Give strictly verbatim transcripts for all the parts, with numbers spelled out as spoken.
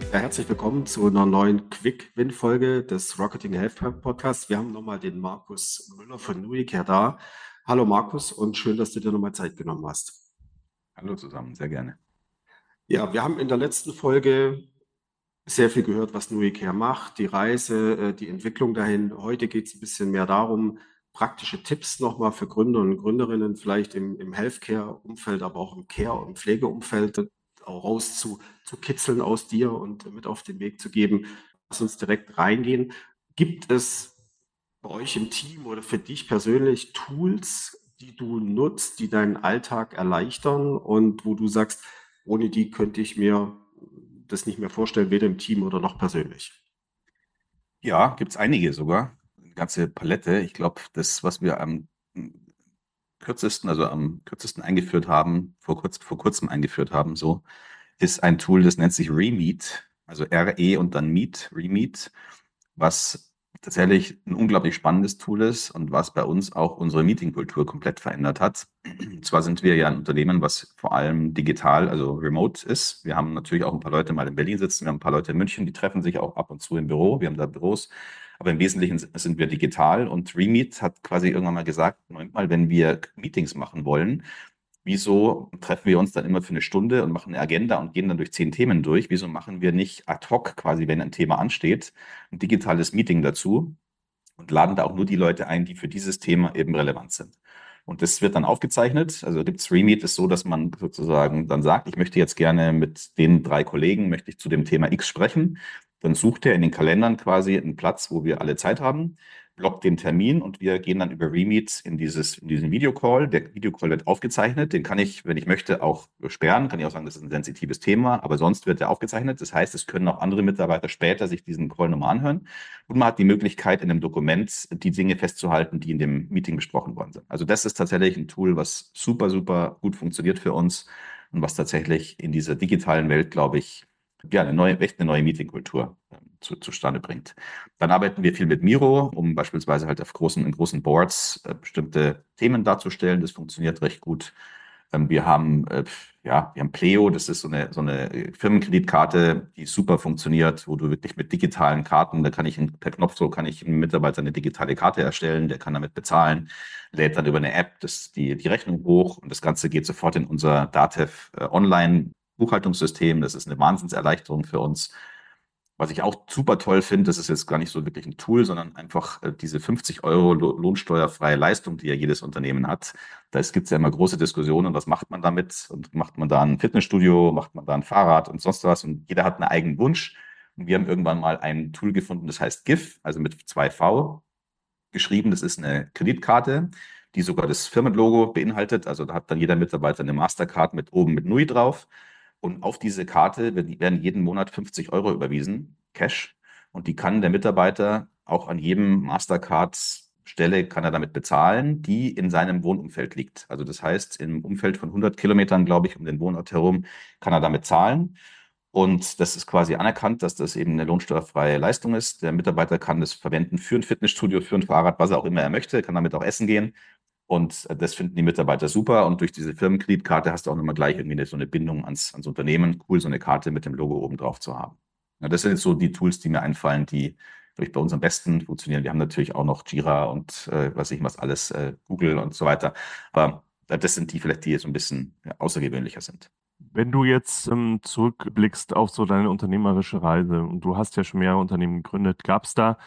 Ja, herzlich willkommen zu einer neuen Quick-Win-Folge des Rocketing Health Podcasts. Wir haben nochmal den Markus Müller von Nuicare da. Hallo Markus und schön, dass du dir nochmal Zeit genommen hast. Hallo zusammen, sehr gerne. Ja, wir haben in der letzten Folge sehr viel gehört, was Nuicare macht, die Reise, äh, die Entwicklung dahin. Heute geht es ein bisschen mehr darum, praktische Tipps nochmal für Gründer und Gründerinnen, vielleicht im, im Healthcare-Umfeld, aber auch im Care- und Pflegeumfeld, auch raus zu, zu kitzeln aus dir und mit auf den Weg zu geben. Lass uns direkt reingehen. Gibt es bei euch im Team oder für dich persönlich Tools, die du nutzt, die deinen Alltag erleichtern und wo du sagst, ohne die könnte ich mir das nicht mehr vorstellen, weder im Team oder noch persönlich? Ja, gibt es einige sogar, eine ganze Palette. Ich glaube, das, was wir am kürzesten, also am kürzesten eingeführt haben, vor kurz, vor kurzem eingeführt haben, so, ist ein Tool, das nennt sich Remeet, also R E und dann Meet, Remeet, was tatsächlich ein unglaublich spannendes Tool ist und was bei uns auch unsere Meetingkultur komplett verändert hat. Und zwar sind wir ja ein Unternehmen, was vor allem digital, also remote ist. Wir haben natürlich auch ein paar Leute mal in Berlin sitzen, wir haben ein paar Leute in München, die treffen sich auch ab und zu im Büro. Wir haben da Büros, aber im Wesentlichen sind wir digital und Remeet hat quasi irgendwann mal gesagt, Moment mal, wenn wir Meetings machen wollen, wieso treffen wir uns dann immer für eine Stunde und machen eine Agenda und gehen dann durch zehn Themen durch? Wieso machen wir nicht ad hoc quasi, wenn ein Thema ansteht, ein digitales Meeting dazu und laden da auch nur die Leute ein, die für dieses Thema eben relevant sind? Und das wird dann aufgezeichnet. Also gibt's Remeet ist so, dass man sozusagen dann sagt, ich möchte jetzt gerne mit den drei Kollegen, möchte ich zu dem Thema X sprechen. Dann sucht er in den Kalendern quasi einen Platz, wo wir alle Zeit haben, blockt den Termin und wir gehen dann über Remeet in dieses, in diesen Videocall. Der Videocall wird aufgezeichnet. Den kann ich, wenn ich möchte, auch sperren. Kann ich auch sagen, das ist ein sensitives Thema, aber sonst wird er aufgezeichnet. Das heißt, es können auch andere Mitarbeiter später sich diesen Call nochmal anhören. Und man hat die Möglichkeit, in einem Dokument die Dinge festzuhalten, die in dem Meeting besprochen worden sind. Also das ist tatsächlich ein Tool, was super, super gut funktioniert für uns und was tatsächlich in dieser digitalen Welt, glaube ich, ja, eine neue, echt eine neue Meetingkultur ähm, zu, zustande bringt. Dann arbeiten wir viel mit Miro, um beispielsweise halt auf großen, in großen Boards äh, bestimmte Themen darzustellen. Das funktioniert recht gut. Ähm, wir haben, äh, ja, wir haben Pleo, das ist so eine, so eine Firmenkreditkarte, die super funktioniert, wo du wirklich mit digitalen Karten, da kann ich in, per Knopfdruck kann ich einem Mitarbeiter eine digitale Karte erstellen, der kann damit bezahlen, lädt dann über eine App das, die, die Rechnung hoch und das Ganze geht sofort in unser DATEV äh, Online Buchhaltungssystem. Das ist eine Wahnsinnserleichterung für uns. Was ich auch super toll finde, das ist jetzt gar nicht so wirklich ein Tool, sondern einfach äh, diese fünfzig Euro Lo- lohnsteuerfreie Leistung, die ja jedes Unternehmen hat. Da gibt es ja immer große Diskussionen, was macht man damit? Und macht man da ein Fitnessstudio, macht man da ein Fahrrad und sonst was? Und jeder hat einen eigenen Wunsch. Und wir haben irgendwann mal ein Tool gefunden, das heißt G I F, also mit zwei V geschrieben. Das ist eine Kreditkarte, die sogar das Firmenlogo beinhaltet. Also da hat dann jeder Mitarbeiter eine Mastercard mit oben mit Nui drauf. Und auf diese Karte werden werden jeden Monat fünfzig Euro überwiesen, Cash. Und die kann der Mitarbeiter auch an jedem Mastercard-Stelle kann er damit bezahlen, die in seinem Wohnumfeld liegt. Also das heißt, im Umfeld von hundert Kilometern, glaube ich, um den Wohnort herum, kann er damit zahlen. Und das ist quasi anerkannt, dass das eben eine lohnsteuerfreie Leistung ist. Der Mitarbeiter kann das verwenden für ein Fitnessstudio, für ein Fahrrad, was er auch immer er möchte, kann damit auch essen gehen. Und äh, das finden die Mitarbeiter super. Und durch diese Firmenkreditkarte hast du auch nochmal gleich irgendwie eine, so eine Bindung ans, ans Unternehmen. Cool, so eine Karte mit dem Logo oben drauf zu haben. Ja, das sind jetzt so die Tools, die mir einfallen, die durch bei uns am besten funktionieren. Wir haben natürlich auch noch Jira und äh, was ich was alles, äh, Google und so weiter. Aber äh, das sind die vielleicht, die so ein bisschen ja, außergewöhnlicher sind. Wenn du jetzt ähm, zurückblickst auf so deine unternehmerische Reise und du hast ja schon mehrere Unternehmen gegründet, gab es da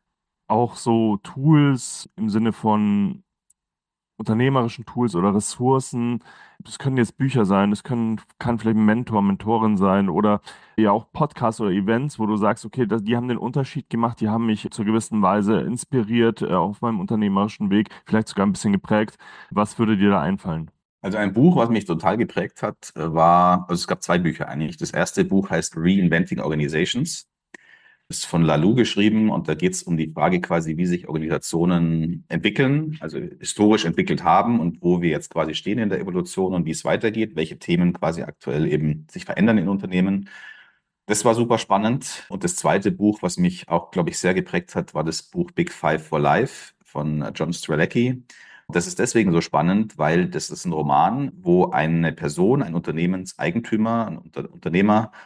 auch so Tools im Sinne von unternehmerischen Tools oder Ressourcen? Das können jetzt Bücher sein, das können, kann vielleicht ein Mentor, Mentorin sein oder ja auch Podcasts oder Events, wo du sagst, okay, das, die haben den Unterschied gemacht, die haben mich zur gewissen Weise inspiriert äh, auf meinem unternehmerischen Weg, vielleicht sogar ein bisschen geprägt. Was würde dir da einfallen? Also ein Buch, was mich total geprägt hat, äh, war, also es gab zwei Bücher eigentlich. Das erste Buch heißt Reinventing Organizations. Ist von Lalou geschrieben und da geht es um die Frage quasi, wie sich Organisationen entwickeln, also historisch entwickelt haben und wo wir jetzt quasi stehen in der Evolution und wie es weitergeht, welche Themen quasi aktuell eben sich verändern in Unternehmen. Das war super spannend. Und das zweite Buch, was mich auch, glaube ich, sehr geprägt hat, war das Buch Big Five for Life von John Strzelecki. Das ist deswegen so spannend, weil das ist ein Roman, wo eine Person, ein Unternehmenseigentümer, ein Unter Unternehmer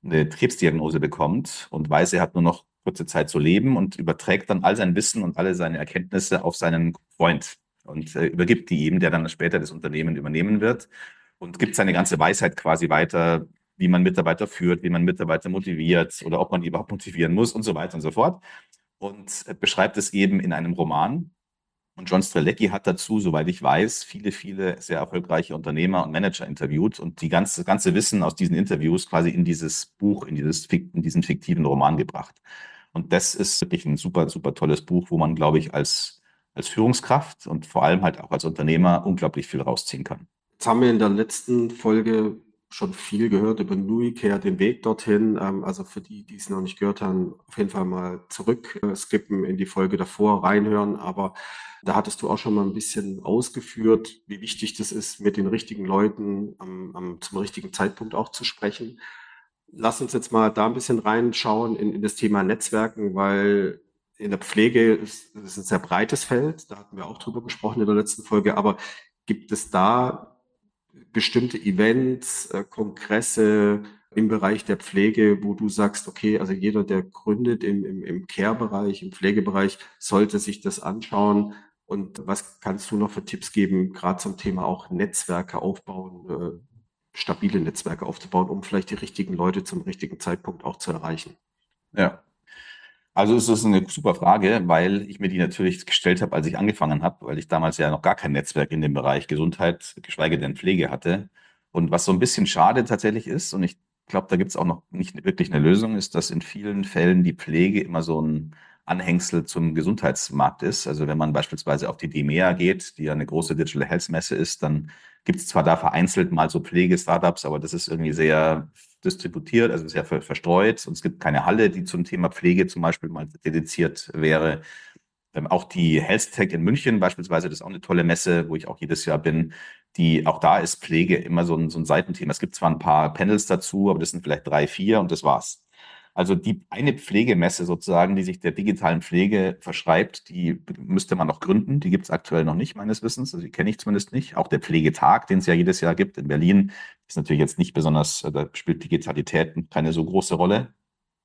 eine Krebsdiagnose bekommt und weiß, er hat nur noch kurze Zeit zu leben und überträgt dann all sein Wissen und alle seine Erkenntnisse auf seinen Freund und äh, übergibt die ihm, der dann später das Unternehmen übernehmen wird und gibt seine ganze Weisheit quasi weiter, wie man Mitarbeiter führt, wie man Mitarbeiter motiviert oder ob man die überhaupt motivieren muss und so weiter und so fort. Und äh, beschreibt es eben in einem Roman. Und John Strelecki hat dazu, soweit ich weiß, viele, viele sehr erfolgreiche Unternehmer und Manager interviewt und die ganze, ganze Wissen aus diesen Interviews quasi in dieses Buch, in, dieses, in diesen fiktiven Roman gebracht. Und das ist wirklich ein super, super tolles Buch, wo man, glaube ich, als, als Führungskraft und vor allem halt auch als Unternehmer unglaublich viel rausziehen kann. Jetzt haben wir in der letzten Folge schon viel gehört über NuiCare, den Weg dorthin. Ähm, also für die, die es noch nicht gehört haben, auf jeden Fall mal zurück äh, skippen in die Folge davor, reinhören. Aber da hattest du auch schon mal ein bisschen ausgeführt, wie wichtig das ist, mit den richtigen Leuten am, am, zum richtigen Zeitpunkt auch zu sprechen. Lass uns jetzt mal da ein bisschen reinschauen in, in das Thema Netzwerken, weil in der Pflege ist es ein sehr breites Feld. Da hatten wir auch drüber gesprochen in der letzten Folge. Aber gibt es da bestimmte Events, äh, Kongresse im Bereich der Pflege, wo du sagst, okay, also jeder, der gründet im, im, im Care-Bereich, im Pflegebereich, sollte sich das anschauen. Und was kannst du noch für Tipps geben, gerade zum Thema auch Netzwerke aufbauen, äh, stabile Netzwerke aufzubauen, um vielleicht die richtigen Leute zum richtigen Zeitpunkt auch zu erreichen? Ja. Also es ist eine super Frage, weil ich mir die natürlich gestellt habe, als ich angefangen habe, weil ich damals ja noch gar kein Netzwerk in dem Bereich Gesundheit, geschweige denn Pflege hatte. Und was so ein bisschen schade tatsächlich ist, und ich glaube, da gibt es auch noch nicht wirklich eine Lösung, ist, dass in vielen Fällen die Pflege immer so ein Anhängsel zum Gesundheitsmarkt ist. Also wenn man beispielsweise auf die DEMEA geht, die ja eine große Digital Health Messe ist, dann gibt es zwar da vereinzelt mal so Pflege-Startups, aber das ist irgendwie sehr distributiert, also sehr ver verstreut. Und es gibt keine Halle, die zum Thema Pflege zum Beispiel mal dediziert wäre. Ähm, auch die Health Tech in München beispielsweise, das ist auch eine tolle Messe, wo ich auch jedes Jahr bin. Die, auch da ist Pflege immer so ein, so ein Seitenthema. Es gibt zwar ein paar Panels dazu, aber das sind vielleicht drei, vier und das war's. Also die eine Pflegemesse sozusagen, die sich der digitalen Pflege verschreibt, die müsste man noch gründen. Die gibt es aktuell noch nicht, meines Wissens. Also die kenne ich zumindest nicht. Auch der Pflegetag, den es ja jedes Jahr gibt in Berlin, ist natürlich jetzt nicht besonders, da spielt Digitalität keine so große Rolle.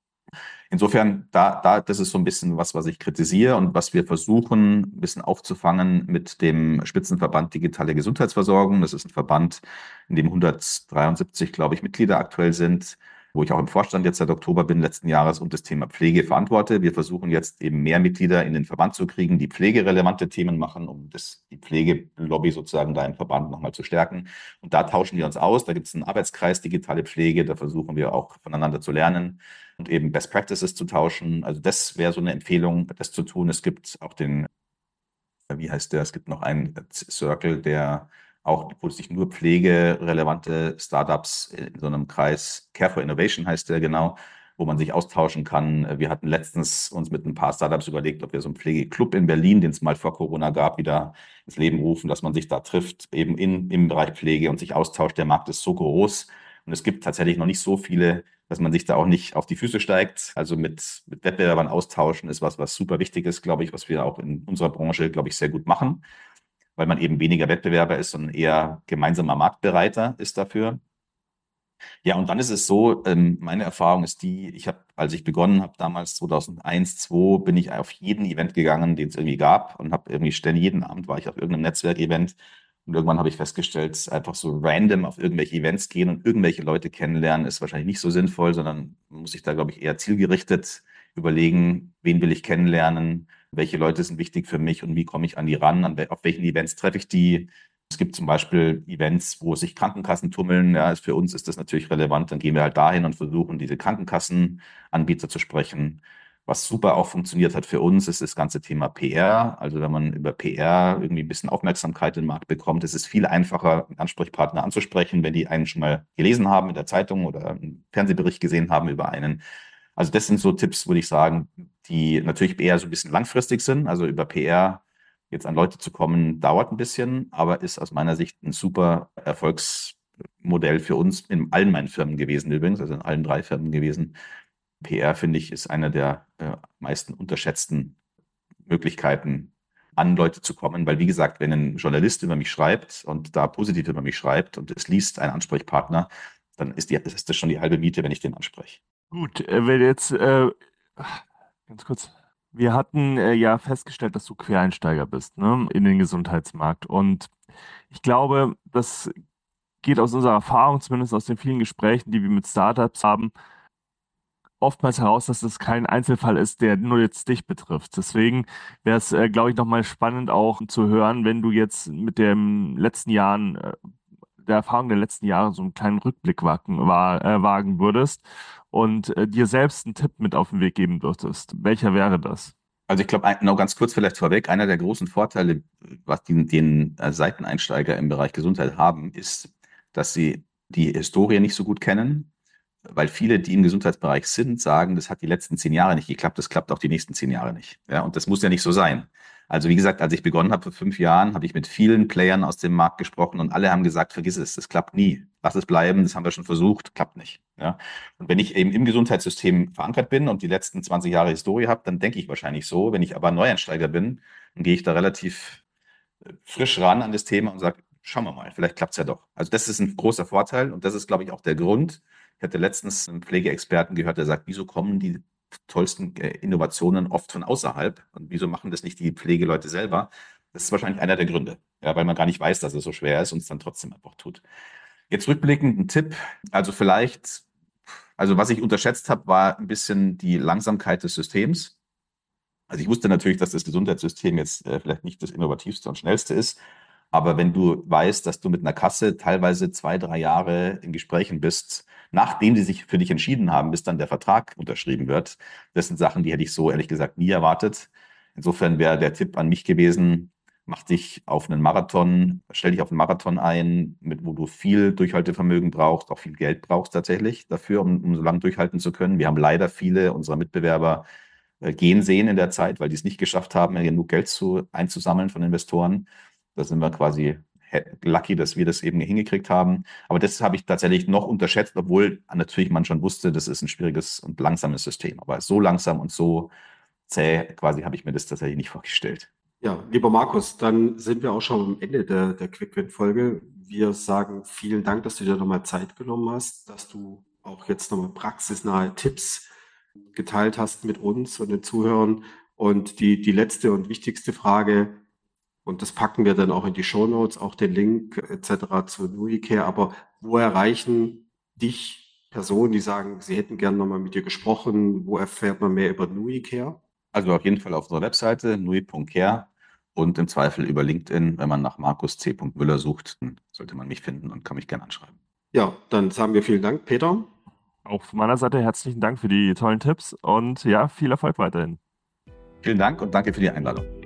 Insofern, da, da, das ist so ein bisschen was, was ich kritisiere und was wir versuchen, ein bisschen aufzufangen mit dem Spitzenverband Digitale Gesundheitsversorgung. Das ist ein Verband, in dem hundertdreiundsiebzig, glaube ich, Mitglieder aktuell sind, wo ich auch im Vorstand jetzt seit Oktober bin letzten Jahres und das Thema Pflege verantworte. Wir versuchen jetzt eben mehr Mitglieder in den Verband zu kriegen, die pflegerelevante Themen machen, um das, die Pflegelobby sozusagen da im Verband nochmal zu stärken. Und da tauschen wir uns aus. Da gibt es einen Arbeitskreis digitale Pflege. Da versuchen wir auch voneinander zu lernen und eben Best Practices zu tauschen. Also das wäre so eine Empfehlung, das zu tun. Es gibt auch den, wie heißt der, es gibt noch einen Circle, der auch, wo sich nur pflegerelevante Startups in so einem Kreis, Care for Innovation heißt der genau, wo man sich austauschen kann. Wir hatten letztens uns mit ein paar Startups überlegt, ob wir so einen Pflegeclub in Berlin, den es mal vor Corona gab, wieder ins Leben rufen, dass man sich da trifft, eben in, im Bereich Pflege und sich austauscht. Der Markt ist so groß und es gibt tatsächlich noch nicht so viele, dass man sich da auch nicht auf die Füße steigt. Also mit, mit Wettbewerbern austauschen ist was, was super wichtig ist, glaube ich, was wir auch in unserer Branche, glaube ich, sehr gut machen, weil man eben weniger Wettbewerber ist und eher gemeinsamer Marktbereiter ist dafür. Ja, und dann ist es so, ähm, meine Erfahrung ist die, ich habe, als ich begonnen habe, damals zweitausendeins, zweitausendzwei, bin ich auf jeden Event gegangen, den es irgendwie gab und habe irgendwie ständig, jeden Abend war ich auf irgendeinem Netzwerkevent und irgendwann habe ich festgestellt, einfach so random auf irgendwelche Events gehen und irgendwelche Leute kennenlernen, ist wahrscheinlich nicht so sinnvoll, sondern man muss sich da, glaube ich, eher zielgerichtet überlegen, wen will ich kennenlernen, welche Leute sind wichtig für mich und wie komme ich an die ran, an, auf welchen Events treffe ich die. Es gibt zum Beispiel Events, wo sich Krankenkassen tummeln. Ja, für uns ist das natürlich relevant. Dann gehen wir halt dahin und versuchen, diese Krankenkassenanbieter zu sprechen. Was super auch funktioniert hat für uns, ist das ganze Thema P R. Also wenn man über P R irgendwie ein bisschen Aufmerksamkeit in den Markt bekommt, ist es viel einfacher, einen Ansprechpartner anzusprechen, wenn die einen schon mal gelesen haben in der Zeitung oder einen Fernsehbericht gesehen haben über einen. Also das sind so Tipps, würde ich sagen, die natürlich eher so ein bisschen langfristig sind. Also über P R jetzt an Leute zu kommen, dauert ein bisschen, aber ist aus meiner Sicht ein super Erfolgsmodell für uns in allen meinen Firmen gewesen übrigens, also in allen drei Firmen gewesen. P R, finde ich, ist eine der äh, meisten unterschätzten Möglichkeiten, an Leute zu kommen, weil wie gesagt, wenn ein Journalist über mich schreibt und da positiv über mich schreibt und es liest ein Ansprechpartner, dann ist, die, ist das schon die halbe Miete, wenn ich den anspreche. Gut, äh, wenn jetzt, äh, ganz kurz, wir hatten äh, ja festgestellt, dass du Quereinsteiger bist, ne, in den Gesundheitsmarkt. Und ich glaube, das geht aus unserer Erfahrung, zumindest aus den vielen Gesprächen, die wir mit Startups haben, oftmals heraus, dass es kein Einzelfall ist, der nur jetzt dich betrifft. Deswegen wäre es, äh, glaube ich, nochmal spannend auch zu hören, wenn du jetzt mit den letzten Jahren, äh, der Erfahrung der letzten Jahre so einen kleinen Rückblick wagen, wa äh, wagen würdest und äh, dir selbst einen Tipp mit auf den Weg geben dürftest. Welcher wäre das? Also ich glaube, noch ganz kurz vielleicht vorweg, einer der großen Vorteile, was die, den äh, Seiteneinsteiger im Bereich Gesundheit haben, ist, dass sie die Historie nicht so gut kennen, weil viele, die im Gesundheitsbereich sind, sagen, das hat die letzten zehn Jahre nicht geklappt, das klappt auch die nächsten zehn Jahre nicht. Ja, und das muss ja nicht so sein. Also wie gesagt, als ich begonnen habe vor fünf Jahren, habe ich mit vielen Playern aus dem Markt gesprochen und alle haben gesagt, vergiss es, das klappt nie. Lass es bleiben, das haben wir schon versucht, klappt nicht. Ja. Und wenn ich eben im Gesundheitssystem verankert bin und die letzten zwanzig Jahre Historie habe, dann denke ich wahrscheinlich so. Wenn ich aber Neueinsteiger bin, dann gehe ich da relativ frisch ran an das Thema und sage, schauen wir mal, vielleicht klappt es ja doch. Also das ist ein großer Vorteil und das ist, glaube ich, auch der Grund. Ich hatte letztens einen Pflegeexperten gehört, der sagt, wieso kommen die tollsten Innovationen oft von außerhalb und wieso machen das nicht die Pflegeleute selber? Das ist wahrscheinlich einer der Gründe, ja, weil man gar nicht weiß, dass es so schwer ist und es dann trotzdem einfach tut. Jetzt rückblickend ein Tipp, also vielleicht, also was ich unterschätzt habe, war ein bisschen die Langsamkeit des Systems. Also ich wusste natürlich, dass das Gesundheitssystem jetzt äh, vielleicht nicht das innovativste und schnellste ist, aber wenn du weißt, dass du mit einer Kasse teilweise zwei, drei Jahre in Gesprächen bist, nachdem sie sich für dich entschieden haben, bis dann der Vertrag unterschrieben wird, das sind Sachen, die hätte ich so ehrlich gesagt nie erwartet. Insofern wäre der Tipp an mich gewesen, mach dich auf einen Marathon, stell dich auf einen Marathon ein, mit, wo du viel Durchhaltevermögen brauchst, auch viel Geld brauchst tatsächlich dafür, um, um so lange durchhalten zu können. Wir haben leider viele unserer Mitbewerber äh, gehen sehen in der Zeit, weil die es nicht geschafft haben, genug Geld zu, einzusammeln von Investoren. Da sind wir quasi lucky, dass wir das eben hingekriegt haben. Aber das habe ich tatsächlich noch unterschätzt, obwohl natürlich man schon wusste, das ist ein schwieriges und langsames System. Aber so langsam und so zäh quasi habe ich mir das tatsächlich nicht vorgestellt. Ja, lieber Markus, dann sind wir auch schon am Ende der, der Quick-Win-Folge. Wir sagen vielen Dank, dass du dir nochmal Zeit genommen hast, dass du auch jetzt nochmal praxisnahe Tipps geteilt hast mit uns und den Zuhörern. Und die, die letzte und wichtigste Frage, und das packen wir dann auch in die Shownotes, auch den Link et cetera zu NuiCare, aber wo erreichen dich Personen, die sagen, sie hätten gerne nochmal mit dir gesprochen? Wo erfährt man mehr über NuiCare? Also auf jeden Fall auf unserer Webseite nui punkt care und im Zweifel über LinkedIn, wenn man nach Markus C. Müller sucht, dann sollte man mich finden und kann mich gerne anschreiben. Ja, dann sagen wir vielen Dank, Peter. Auch von meiner Seite herzlichen Dank für die tollen Tipps und ja, viel Erfolg weiterhin. Vielen Dank und danke für die Einladung.